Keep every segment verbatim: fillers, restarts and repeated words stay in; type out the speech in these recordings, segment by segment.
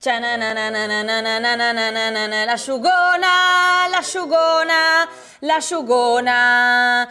L'asciugona, l'asciugona, l'asciugona.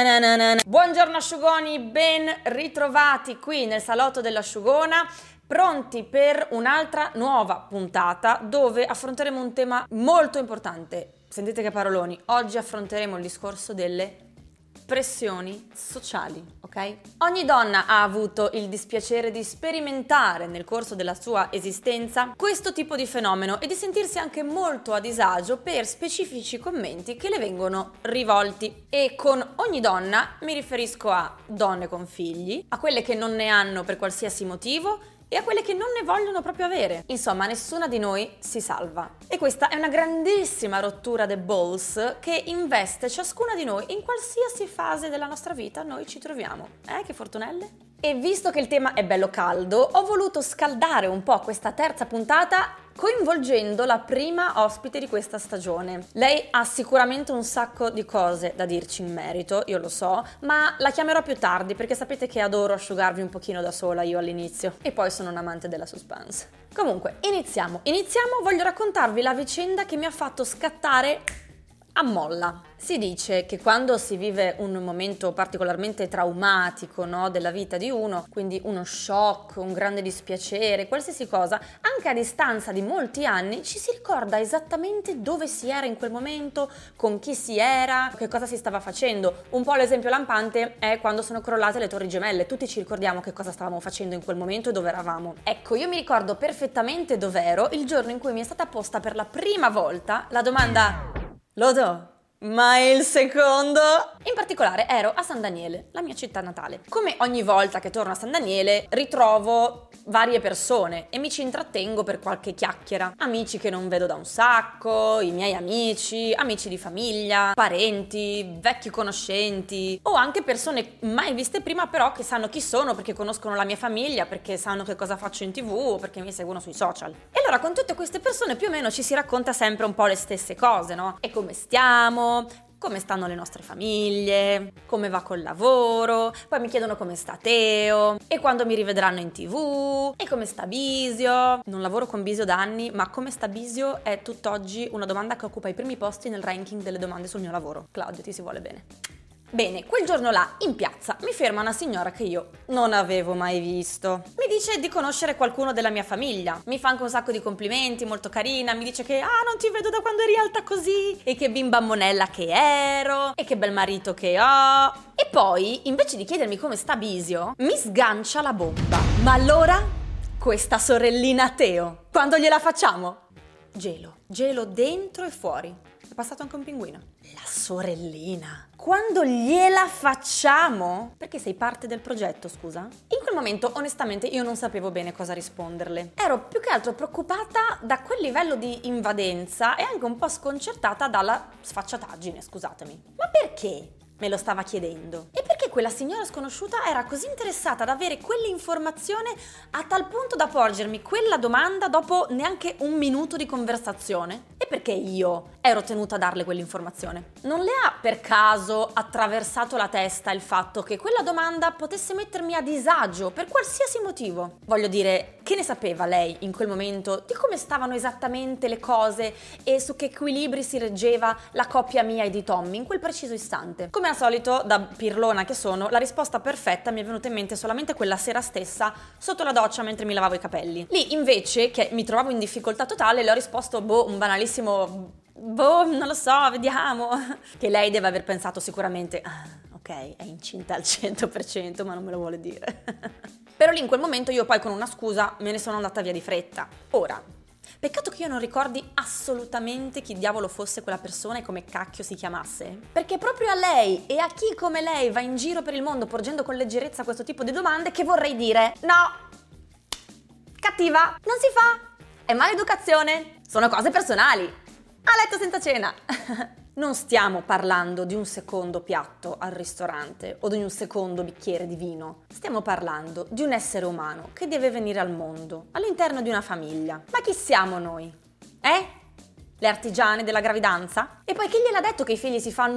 Buongiorno asciugoni, ben ritrovati qui nel salotto dell'asciugona, pronti per un'altra nuova puntata dove affronteremo un tema molto importante. Sentite che paroloni, oggi affronteremo il discorso delle pressioni sociali, ok? Ogni donna ha avuto il dispiacere di sperimentare nel corso della sua esistenza questo tipo di fenomeno e di sentirsi anche molto a disagio per specifici commenti che le vengono rivolti. E con ogni donna mi riferisco a donne con figli, a quelle che non ne hanno per qualsiasi motivo e a quelle che non ne vogliono proprio avere. Insomma, nessuna di noi si salva. E questa è una grandissima rottura de balls che investe ciascuna di noi in qualsiasi fase della nostra vita noi ci troviamo. Eh, che fortunelle? E visto che il tema è bello caldo, ho voluto scaldare un po' questa terza puntata coinvolgendo la prima ospite di questa stagione. Lei ha sicuramente un sacco di cose da dirci in merito, io lo so, ma la chiamerò più tardi perché sapete che adoro asciugarvi un pochino da sola io all'inizio e poi sono un amante della suspense. Comunque, iniziamo. Iniziamo, voglio raccontarvi la vicenda che mi ha fatto scattare a molla. Si dice che quando si vive un momento particolarmente traumatico, no, della vita di uno, quindi uno shock, un grande dispiacere, qualsiasi cosa, anche a distanza di molti anni ci si ricorda esattamente dove si era in quel momento, con chi si era, che cosa si stava facendo. Un po' l'esempio lampante è quando sono crollate le Torri Gemelle, tutti ci ricordiamo che cosa stavamo facendo in quel momento e dove eravamo. Ecco, io mi ricordo perfettamente dov'ero il giorno in cui mi è stata posta per la prima volta la domanda: lo do? Ma il secondo? In particolare ero a San Daniele, la mia città natale. Come ogni volta che torno a San Daniele ritrovo varie persone e mi ci intrattengo per qualche chiacchiera. Amici che non vedo da un sacco, i miei amici, amici di famiglia, parenti, vecchi conoscenti o anche persone mai viste prima però che sanno chi sono perché conoscono la mia famiglia, perché sanno che cosa faccio in tv o perché mi seguono sui social. E allora con tutte queste persone più o meno ci si racconta sempre un po' le stesse cose, no? E come stiamo? Come stanno le nostre famiglie, come va col lavoro, poi mi chiedono come sta Teo e quando mi rivedranno in tv e come sta Bisio. Non lavoro con Bisio da anni, ma come sta Bisio è tutt'oggi una domanda che occupa i primi posti nel ranking delle domande sul mio lavoro. Claudio, ti si vuole bene. Bene, quel giorno là, in piazza, mi ferma una signora che io non avevo mai visto. Mi dice di conoscere qualcuno della mia famiglia. Mi fa anche un sacco di complimenti, molto carina. Mi dice che, ah, non ti vedo da quando eri alta così. E che bimba monella che ero. E che bel marito che ho. E poi, invece di chiedermi come sta Bisio, mi sgancia la bomba. Ma allora, questa sorellina Teo, quando gliela facciamo? Gelo. Gelo dentro e fuori. È passato anche un pinguino. La sorellina. Quando gliela facciamo? Perché sei parte del progetto, scusa? In quel momento, onestamente, io non sapevo bene cosa risponderle. Ero più che altro preoccupata da quel livello di invadenza e anche un po' sconcertata dalla sfacciataggine, scusatemi. Ma perché me lo stava chiedendo? E perché quella signora sconosciuta era così interessata ad avere quell'informazione a tal punto da porgermi quella domanda dopo neanche un minuto di conversazione? E perché io ero tenuta a darle quell'informazione? Non le ha per caso attraversato la testa il fatto che quella domanda potesse mettermi a disagio per qualsiasi motivo? Voglio dire, che ne sapeva lei in quel momento di come stavano esattamente le cose e su che equilibri si reggeva la coppia mia e di Tommy in quel preciso istante? Come al solito, da pirlona che sono, la risposta perfetta mi è venuta in mente solamente quella sera stessa sotto la doccia mentre mi lavavo i capelli. Lì invece, che mi trovavo in difficoltà totale, le ho risposto boh, un banalissimo boh, non lo so, vediamo. Che lei deve aver pensato sicuramente, ah, ok, è incinta al cento per cento, ma non me lo vuole dire. Però lì in quel momento io poi con una scusa me ne sono andata via di fretta. Ora, peccato che io non ricordi assolutamente chi diavolo fosse quella persona e come cacchio si chiamasse, perché proprio a lei e a chi come lei va in giro per il mondo porgendo con leggerezza questo tipo di domande che vorrei dire no, cattiva, non si fa, è maleducazione, sono cose personali, a letto senza cena. Non stiamo parlando di un secondo piatto al ristorante o di un secondo bicchiere di vino. Stiamo parlando di un essere umano che deve venire al mondo, all'interno di una famiglia. Ma chi siamo noi? Eh? Le artigiane della gravidanza? E poi chi gliel'ha detto che i figli si fanno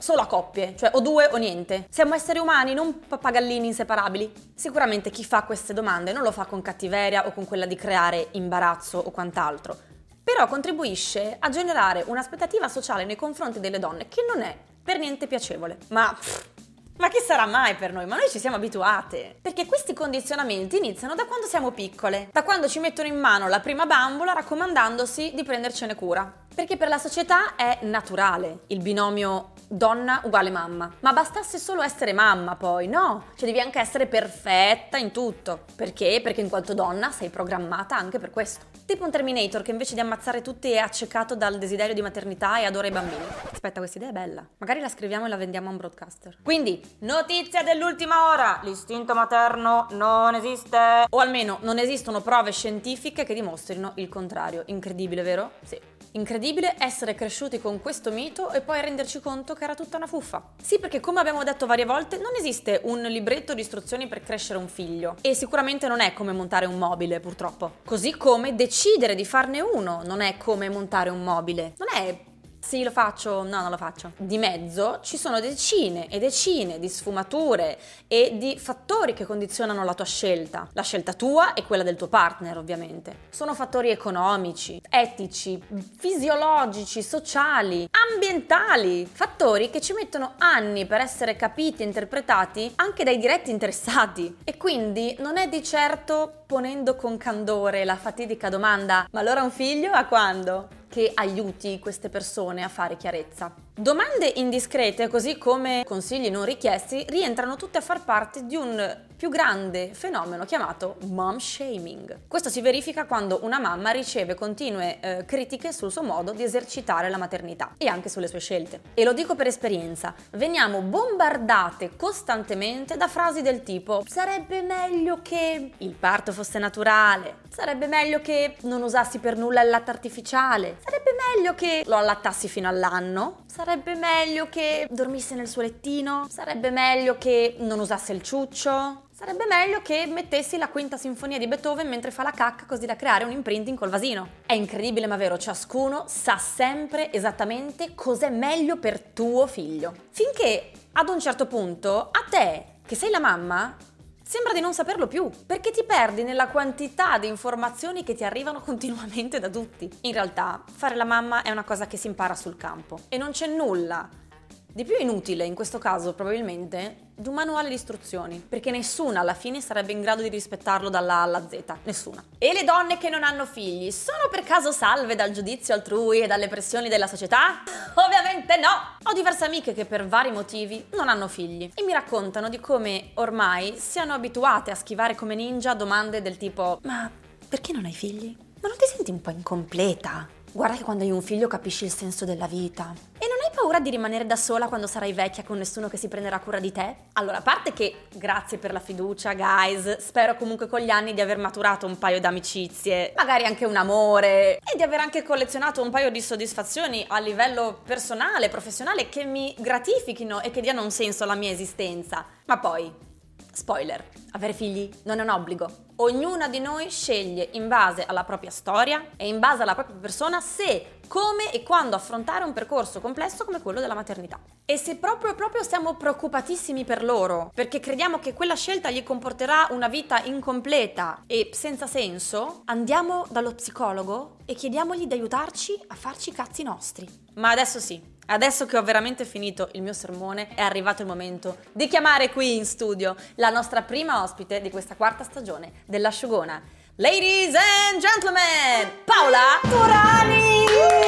solo a coppie, cioè o due o niente. Siamo esseri umani, non pappagallini inseparabili. Sicuramente chi fa queste domande non lo fa con cattiveria o con quella di creare imbarazzo o quant'altro, però contribuisce a generare un'aspettativa sociale nei confronti delle donne che non è per niente piacevole. Ma... Ma chi sarà mai per noi? Ma noi ci siamo abituate. Perché questi condizionamenti iniziano da quando siamo piccole, da quando ci mettono in mano la prima bambola raccomandandosi di prendercene cura. Perché per la società è naturale il binomio donna uguale mamma. Ma bastasse solo essere mamma poi, no? Cioè devi anche essere perfetta in tutto. Perché? Perché in quanto donna sei programmata anche per questo. Tipo un Terminator che invece di ammazzare tutti è accecato dal desiderio di maternità e adora i bambini. Aspetta, questa idea è bella. Magari la scriviamo e la vendiamo a un broadcaster. Quindi, notizia dell'ultima ora. L'istinto materno non esiste. O almeno non esistono prove scientifiche che dimostrino il contrario. Incredibile, vero? Sì. Incredibile essere cresciuti con questo mito e poi renderci conto che era tutta una fuffa. Sì, perché come abbiamo detto varie volte, non esiste un libretto di istruzioni per crescere un figlio. E sicuramente non è come montare un mobile, purtroppo. Così come decidere di farne uno non è come montare un mobile. Non è... Sì, lo faccio, no, non lo faccio. Di mezzo ci sono decine e decine di sfumature e di fattori che condizionano la tua scelta. La scelta tua e quella del tuo partner, ovviamente. Sono fattori economici, etici, fisiologici, sociali, ambientali. Fattori che ci mettono anni per essere capiti e interpretati anche dai diretti interessati. E quindi non è di certo ponendo con candore la fatidica domanda: ma allora un figlio a quando? Che aiuti queste persone a fare chiarezza. Domande indiscrete, così come consigli non richiesti, rientrano tutte a far parte di un più grande fenomeno chiamato mom shaming. Questo si verifica quando una mamma riceve continue eh, critiche sul suo modo di esercitare la maternità e anche sulle sue scelte. E lo dico per esperienza, veniamo bombardate costantemente da frasi del tipo: sarebbe meglio che il parto fosse naturale, sarebbe meglio che non usassi per nulla il latte artificiale, sarebbe meglio che lo allattassi fino all'anno, sarebbe meglio che dormisse nel suo lettino, sarebbe meglio che non usasse il ciuccio, sarebbe meglio che mettessi la quinta sinfonia di Beethoven mentre fa la cacca, così da creare un imprinting col vasino. È incredibile ma vero, ciascuno sa sempre esattamente cos'è meglio per tuo figlio. Finché ad un certo punto a te, che sei la mamma, sembra di non saperlo più, perché ti perdi nella quantità di informazioni che ti arrivano continuamente da tutti. In realtà, fare la mamma è una cosa che si impara sul campo e non c'è nulla di più inutile, in questo caso probabilmente, di un manuale di istruzioni, perché nessuna alla fine sarebbe in grado di rispettarlo dalla A alla Z, nessuna. E le donne che non hanno figli sono per caso salve dal giudizio altrui e dalle pressioni della società? Ovviamente no! Ho diverse amiche che per vari motivi non hanno figli e mi raccontano di come ormai siano abituate a schivare come ninja domande del tipo: ma perché non hai figli? Ma non ti senti un po' incompleta? Guarda che quando hai un figlio capisci il senso della vita. E non hai paura di rimanere da sola quando sarai vecchia con nessuno che si prenderà cura di te? Allora, a parte che grazie per la fiducia, guys, spero comunque con gli anni di aver maturato un paio di amicizie, magari anche un amore, e di aver anche collezionato un paio di soddisfazioni a livello personale, professionale, che mi gratifichino e che diano un senso alla mia esistenza. Ma poi, spoiler, avere figli non è un obbligo. Ognuna di noi sceglie in base alla propria storia e in base alla propria persona se, come e quando affrontare un percorso complesso come quello della maternità. E se proprio proprio siamo preoccupatissimi per loro, perché crediamo che quella scelta gli comporterà una vita incompleta e senza senso, andiamo dallo psicologo e chiediamogli di aiutarci a farci i cazzi nostri. Ma adesso sì. Adesso che ho veramente finito il mio sermone, è arrivato il momento di chiamare qui in studio la nostra prima ospite di questa quarta stagione dell'Asciugona. Ladies and gentlemen, Paola Turani!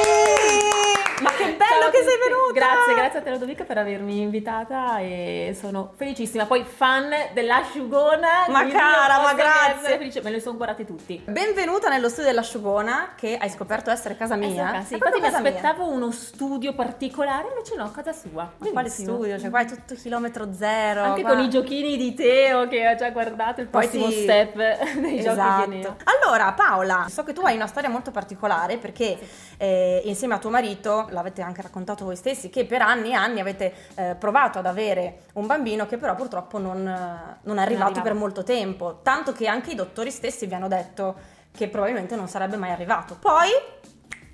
Ma che bello Ciao che sei venuta! Grazie, grazie a te Lodovica per avermi invitata e sono felicissima, poi fan dell'Asciugona. Ma cara, ma grazie! Felice. Me li sono guardati tutti. Benvenuta nello studio dell'Asciugona, che hai scoperto essere casa mia. Eh, sì, infatti mi aspettavo mia. uno studio particolare, invece no, casa sua. Ma quale studio? Cioè qua è tutto chilometro zero. Anche qua. con i giochini di Teo che ho già guardato, il prossimo Poi ti... step dei esatto. giochi di Neo. Allora Paola, so che tu hai una storia molto particolare perché eh, insieme a tuo marito, l'avete anche raccontato voi stessi, che per anni e anni avete eh, provato ad avere un bambino che però purtroppo non, non è arrivato non per molto tempo, tanto che anche i dottori stessi vi hanno detto che probabilmente non sarebbe mai arrivato. Poi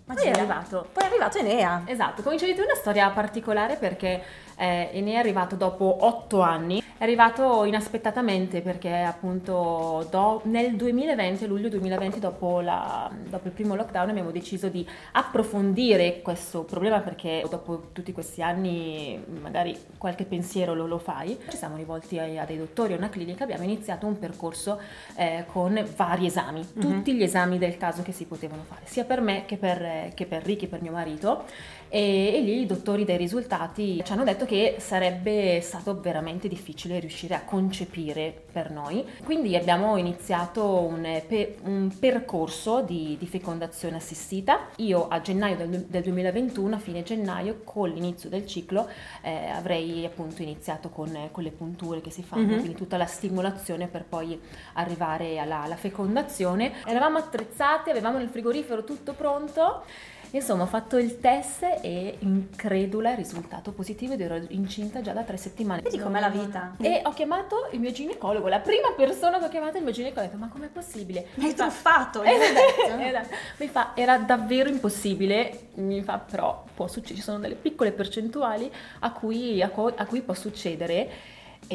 Ma Poi è gira. arrivato. Poi è arrivato Enea. Esatto, come dicevi tu è una storia particolare perché eh, Enea è arrivato dopo otto anni, è arrivato inaspettatamente perché appunto do- nel duemilaventi, luglio duemilaventi, dopo, la- dopo il primo lockdown abbiamo deciso di approfondire questo problema perché dopo tutti questi anni magari qualche pensiero lo, lo fai. Ci siamo rivolti a, a dei dottori, a una clinica, abbiamo iniziato un percorso eh, con vari esami, Mhm. tutti gli esami del caso che si potevano fare, sia per me che per che per Ricky, per mio marito, e, e lì i dottori dei risultati ci hanno detto che sarebbe stato veramente difficile riuscire a concepire per noi, quindi abbiamo iniziato un, pe- un percorso di, di fecondazione assistita. Io a gennaio del, del duemilaventuno, a fine gennaio, con l'inizio del ciclo, eh, avrei appunto iniziato con, con le punture che si fanno, Mhm. quindi tutta la stimolazione per poi arrivare alla, alla fecondazione. Eravamo attrezzate, avevamo nel frigorifero tutto pronto. Insomma, ho fatto il test e incredula, risultato positivo ed ero incinta già da tre settimane. Vedi com'è la vita? E ho chiamato il mio ginecologo, la prima persona che ho chiamato è il mio ginecologo, ho detto ma com'è possibile? Mi hai fa- truffato, Eh, mi hai detto. esatto. Mi fa, era davvero impossibile, mi fa però può succedere, ci sono delle piccole percentuali a cui, a cui, a cui può succedere.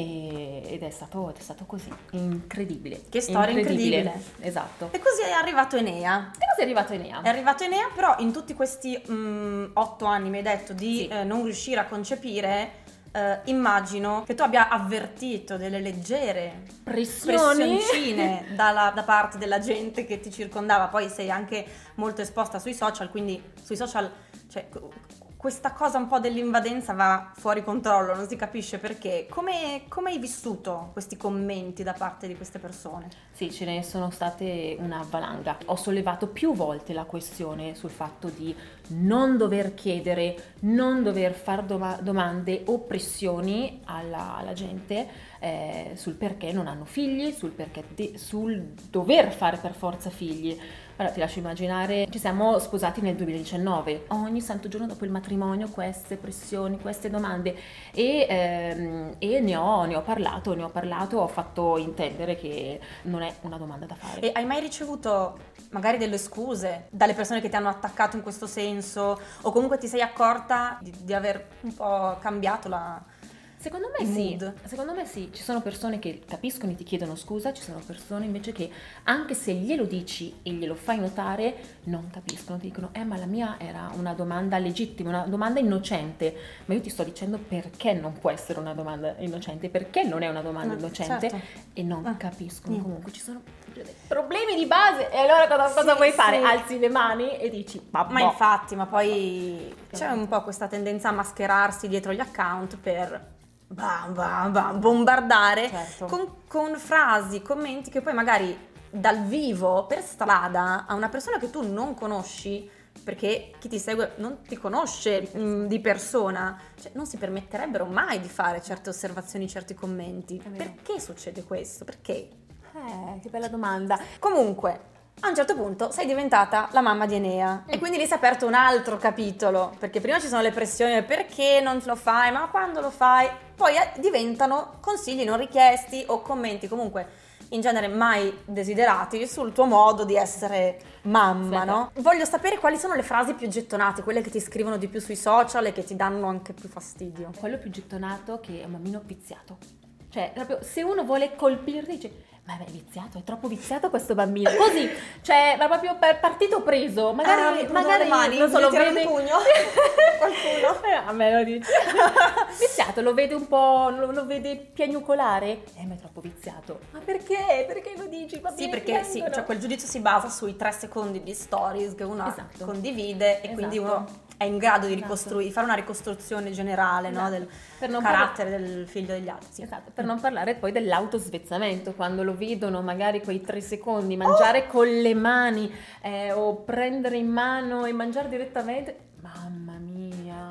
E- ed è stato, è stato così, incredibile. Che storia incredibile. Esatto. E così è arrivato Enea. E così è arrivato Enea. È arrivato Enea, però in tutti questi mm, otto anni mi hai detto di Sì. eh, non riuscire a concepire, eh, immagino che tu abbia avvertito delle leggere Pressioni. pressioncine dalla- da parte della gente che ti circondava. Poi sei anche molto esposta sui social, quindi sui social, cioè, questa cosa un po' dell'invadenza va fuori controllo, non si capisce perché. Come, come hai vissuto questi commenti da parte di queste persone? Sì, ce ne sono state una valanga. Ho sollevato più volte la questione sul fatto di non dover chiedere, non dover fare doma- domande o pressioni alla, alla gente eh, sul perché non hanno figli, sul perché de- sul dover fare per forza figli. Allora, ti lascio immaginare, ci siamo sposati nel duemiladiciannove, ogni santo giorno dopo il matrimonio queste pressioni, queste domande e, ehm, e ne, ho, ne ho parlato, ne ho parlato, ho fatto intendere che non è una domanda da fare. E hai mai ricevuto magari delle scuse dalle persone che ti hanno attaccato in questo senso, o comunque ti sei accorta di, di aver un po' cambiato la... Secondo me il sì, mood? secondo me sì, ci sono persone che capiscono e ti chiedono scusa, ci sono persone invece che anche se glielo dici e glielo fai notare non capiscono, ti dicono eh ma la mia era una domanda legittima, una domanda innocente, ma io ti sto dicendo perché non può essere una domanda innocente, perché non è una domanda No, innocente certo. e non Ah, capiscono, niente. comunque ci sono dei problemi di base e allora cosa, cosa Sì, vuoi fare? sì. Alzi le mani e dici vabbè. Ma infatti, ma poi c'è un po' questa tendenza a mascherarsi dietro gli account per bam, bam, bam, bombardare Certo. con, con frasi, commenti che poi magari dal vivo, per strada, a una persona che tu non conosci, perché chi ti segue non ti conosce mh, di persona, cioè non si permetterebbero mai di fare certe osservazioni, certi commenti. È vero. Perché succede questo? Perché? Eh, che bella domanda. Comunque, a un certo punto sei diventata la mamma di Enea e quindi lì si è aperto un altro capitolo, perché prima ci sono le pressioni, perché non lo fai, ma quando lo fai? Poi eh, diventano consigli non richiesti o commenti comunque in genere mai desiderati sul tuo modo di essere mamma, Sì. no? Voglio sapere quali sono le frasi più gettonate, quelle che ti scrivono di più sui social e che ti danno anche più fastidio. Quello più gettonato che è un bambino viziato. Cioè, proprio se uno vuole colpirti, dice ma è viziato, è troppo viziato questo bambino. Così, cioè, ma proprio per partito preso. Magari, Ah, magari le mani, non so, lo tirare vede il pugno. Qualcuno. Eh, a me lo dice. Viziato, lo vede un po', lo, lo vede piagnucolare. Eh, ma è troppo viziato. Ma perché? Perché lo dici? I bambini Sì, perché sì, piangono. cioè quel giudizio si basa sui tre secondi di stories che uno Esatto. condivide e quindi Esatto. uno è in grado di Esatto. ricostruire, di fare una ricostruzione generale, no, Esatto. del Per non carattere del figlio degli altri. Sì. Esatto, per non parlare poi dell'autosvezzamento, quando lo vedono magari quei tre secondi mangiare con le mani eh, o prendere in mano e mangiare direttamente. Mamma mia,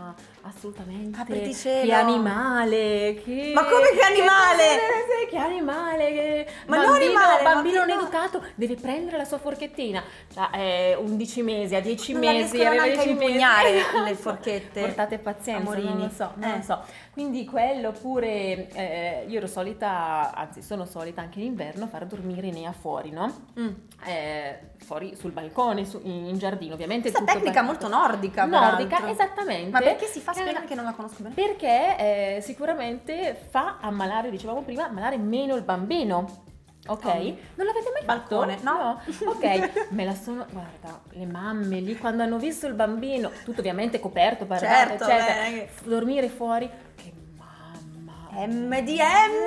assolutamente. Apriti cielo. Che animale, che... Ma come che animale? Che, che animale, che... Ma bambino, non animale, bambino non bambino. educato, deve prendere la sua forchettina. Cioè, è undici mesi, a dieci Non la mesi, riescono aveva neanche a dieci impugnare mesi. le forchette. Portate pazienza, Amorini. non lo so, non Eh. lo so. Quindi quello pure, eh, io ero solita, anzi sono solita anche in inverno far dormire Nea fuori, no? Mm. Eh, fuori sul balcone, su- in, in giardino, ovviamente. Questa tutto tecnica bagnato. molto nordica, Nordica, peraltro. esattamente. Ma perché si fa? Che è Spiegami una- che non la conosco bene. Perché eh, sicuramente fa ammalare, dicevamo prima, ammalare meno il bambino. Ok? Oh. Non l'avete mai Balcone, fatto? no? Ok, me la sono, guarda, le mamme lì quando hanno visto il bambino, tutto ovviamente coperto, barrato, Certo, eccetera, beh, che- dormire fuori, che mamma. M D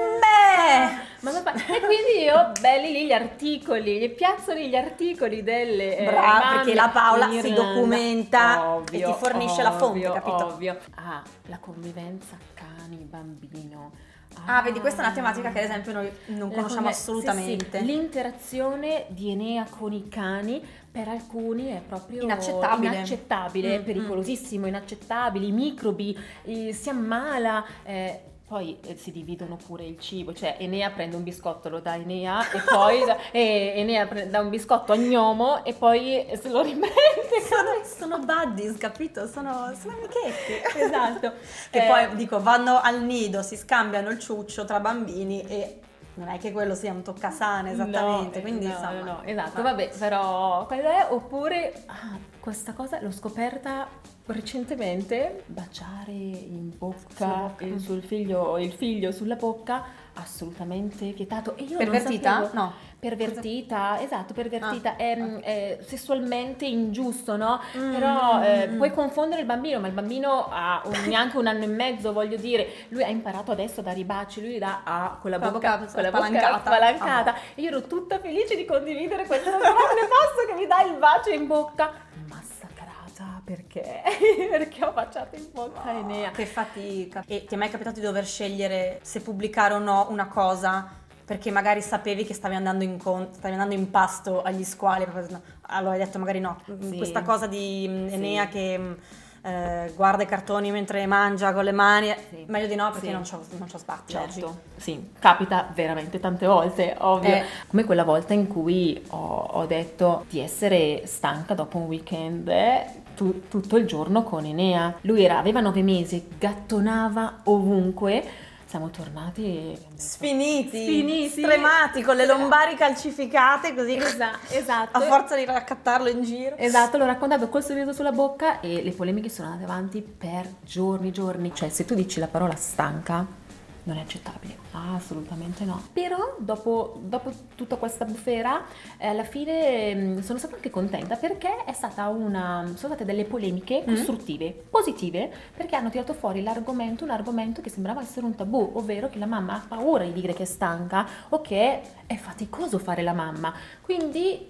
M! Ma non fa- E quindi io, belli lì gli articoli, gli piazzo lì gli articoli delle eh, Brava, mamme perché la Paola in si Irlanda. documenta Ovvio, e ti fornisce la fonte, ovvio, capito? Ovvio. Ah, la convivenza cani-bambino. Ah, vedi, questa è una tematica che ad esempio noi non La conosciamo conve- assolutamente. sì, sì. L'interazione di Enea con i cani per alcuni è proprio Inaccettabile. inaccettabile, Mm, pericolosissimo, inaccettabile, i microbi, eh, si ammala. eh, Poi eh, si dividono pure il cibo, cioè Enea prende un biscotto, lo dà a Enea e poi da- e Enea pre- dà un biscotto a Gnomo e poi se lo riprende. Sono, sono buddies, capito? Sono, sono amichetti. Esatto. Che Eh, poi dico, vanno al nido, si scambiano il ciuccio tra bambini e non è che quello sia un toccasane esattamente, no, quindi no, insomma. no, no, esatto, ma- vabbè, però quello è, oppure ah, questa cosa l'ho scoperta recentemente, baciare in bocca, Sulla bocca. il, sul figlio, il figlio sulla bocca, assolutamente vietato. E io non Pervertita? sapevo- No. Pervertita, esatto, pervertita, Ah, è, ok. è sessualmente ingiusto, no? Mm, Però eh, mm, mm. puoi confondere il bambino, ma il bambino ha un- neanche un anno e mezzo, voglio dire, lui ha imparato adesso a dare i baci, lui dà a con la Con la bocca, bocca con la bocca spalancata. spalancata. E io ero tutta felice di condividere questo grande passo che mi dà il bacio in bocca. Massacrata, perché? Perché ho baciato in bocca a Enea. Che fatica. E ti è mai capitato di dover scegliere se pubblicare o no una cosa perché magari sapevi che stavi andando in, con- stavi andando in pasto agli squali? proprio- no. Allora hai detto magari no. Sì. Questa cosa di mm, Sì. Enea che mm, eh, guarda i cartoni mentre mangia con le mani, Sì. meglio di no perché Sì. non c'ho, non c'ho spazio oggi. Certo, sì, capita veramente tante volte, ovvio. Eh. Come quella volta in cui ho, ho detto di essere stanca dopo un weekend eh, tu- tutto il giorno con Enea. Lui era, aveva nove mesi, gattonava ovunque. Siamo tornati e Sfiniti, Sfiniti. stremati, con le lombari calcificate così, Esa- esatto. a forza di raccattarlo in giro. Esatto, l'ho raccontato col sorriso sulla bocca e le polemiche sono andate avanti per giorni, giorni. Cioè, se tu dici la parola stanca, non è accettabile. Assolutamente no. Però, dopo, dopo tutta questa bufera, eh, alla fine mh, sono stata anche contenta perché è stata una, sono state delle polemiche costruttive, positive, perché hanno tirato fuori l'argomento, un argomento che sembrava essere un tabù, ovvero che la mamma ha paura di dire che è stanca o che è faticoso fare la mamma. Quindi,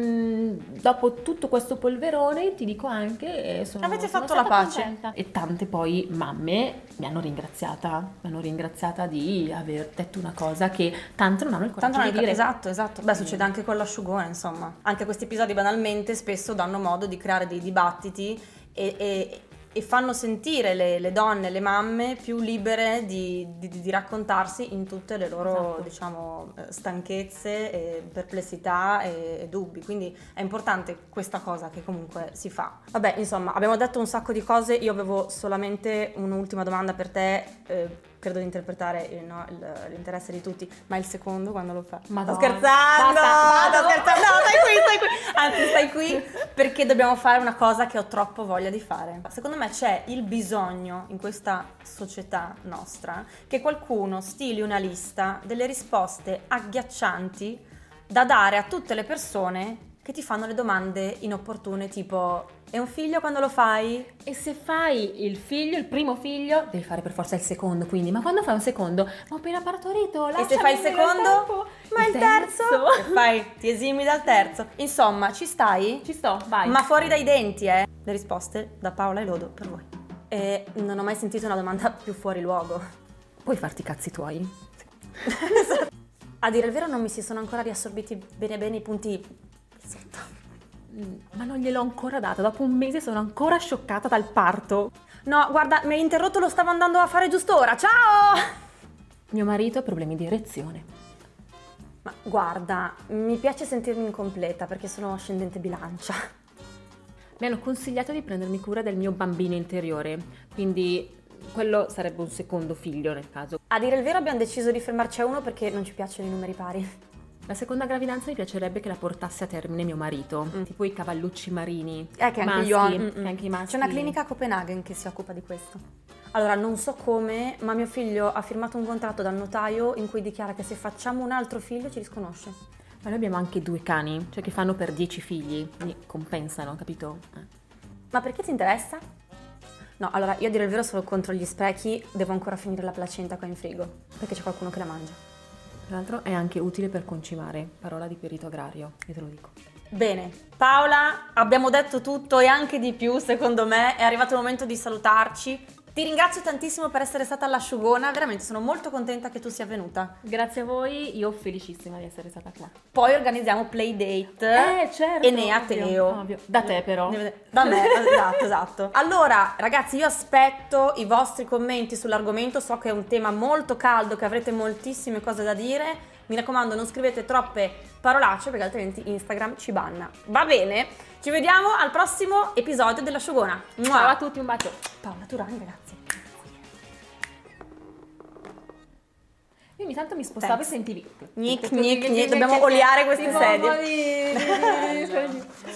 mh, dopo tutto questo polverone, ti dico anche, eh, sono, Avete sono fatto la stata pace. contenta. E tante poi mamme mi hanno ringraziata, mi hanno ringraziata di aver detto una cosa che tante non hanno il coraggio Tanto non di è dire. esatto, esatto. Beh, succede anche con l'asciugone, insomma. Anche questi episodi banalmente spesso danno modo di creare dei dibattiti e, e- e fanno sentire le, le donne, le mamme più libere di, di- di raccontarsi in tutte le loro, Esatto. diciamo, eh, stanchezze, e perplessità e, e dubbi. Quindi è importante questa cosa che comunque si fa. Vabbè, insomma, abbiamo detto un sacco di cose. Io avevo solamente un'ultima domanda per te. eh, Credo di interpretare eh, no, il- l'interesse di tutti, ma il secondo quando lo fa? Madonna. Sto scherzando, Basta, sto vado. scherzando, no, stai qui, stai qui, anzi stai qui perché dobbiamo fare una cosa che ho troppo voglia di fare. Secondo me c'è il bisogno in questa società nostra che qualcuno stili una lista delle risposte agghiaccianti da dare a tutte le persone che ti fanno le domande inopportune tipo: è un figlio quando lo fai? E se fai il figlio, il primo figlio, devi fare per forza il secondo, quindi, ma quando fai un secondo? Ma ho appena partorito, E lasciami se fai il tempo. secondo? Ma il terzo? E fai, ti esimi dal terzo. Insomma, ci stai? Ci sto, vai. Ma fuori dai denti, eh? Le risposte da Paola e Lodo per voi. E non ho mai sentito una domanda più fuori luogo. Puoi farti i cazzi tuoi? A dire il vero non mi si sono ancora riassorbiti bene bene i punti sotto. Ma non gliel'ho ancora data, dopo un mese sono ancora scioccata dal parto. No, guarda, mi hai interrotto, lo stavo andando a fare giusto ora, ciao! Mio marito ha problemi di erezione. Ma guarda, mi piace sentirmi incompleta perché sono ascendente bilancia. Mi hanno consigliato di prendermi cura del mio bambino interiore, quindi quello sarebbe un secondo figlio nel caso. A dire il vero abbiamo deciso di fermarci a uno perché non ci piacciono i numeri pari. La seconda gravidanza mi piacerebbe che la portasse a termine mio marito, Mm. tipo i cavallucci marini, Eh, che anche maschi, io ho- mm, che mm. anche i maschi. C'è una clinica a Copenaghen che si occupa di questo. Allora, non so come, ma mio figlio ha firmato un contratto dal notaio in cui dichiara che se facciamo un altro figlio ci risconosce. Ma noi abbiamo anche due cani, cioè che fanno per dieci figli, quindi compensano, capito? Eh. Ma perché ti interessa? No, allora, io a dire il vero sono contro gli sprechi, devo ancora finire la placenta qua in frigo, perché c'è qualcuno che la mangia. Tra l'altro è anche utile per concimare, parola di perito agrario, io te lo dico. Bene, Paola, abbiamo detto tutto e anche di più, secondo me, è arrivato il momento di salutarci. Ti ringrazio tantissimo per essere stata all'Asciugona, veramente sono molto contenta che tu sia venuta. Grazie a voi, io felicissima di essere stata qua. Poi organizziamo playdate Eh, certo, Enea ovvio, Teo. ovvio. Da te però. Da me, esatto, esatto. Allora, ragazzi, io aspetto i vostri commenti sull'argomento, so che è un tema molto caldo, che avrete moltissime cose da dire. Mi raccomando, non scrivete troppe parolacce perché altrimenti Instagram ci banna. Va bene? Ci vediamo al prossimo episodio dell'Asciugona. Ciao a tutti, un bacio. Paola Turani, ragazzi. Io ogni tanto mi spostavo Thanks. e sentivi. Gnic, gnic, gnic. Dobbiamo oliare queste Tipo sedie. un po' di- di- di- di-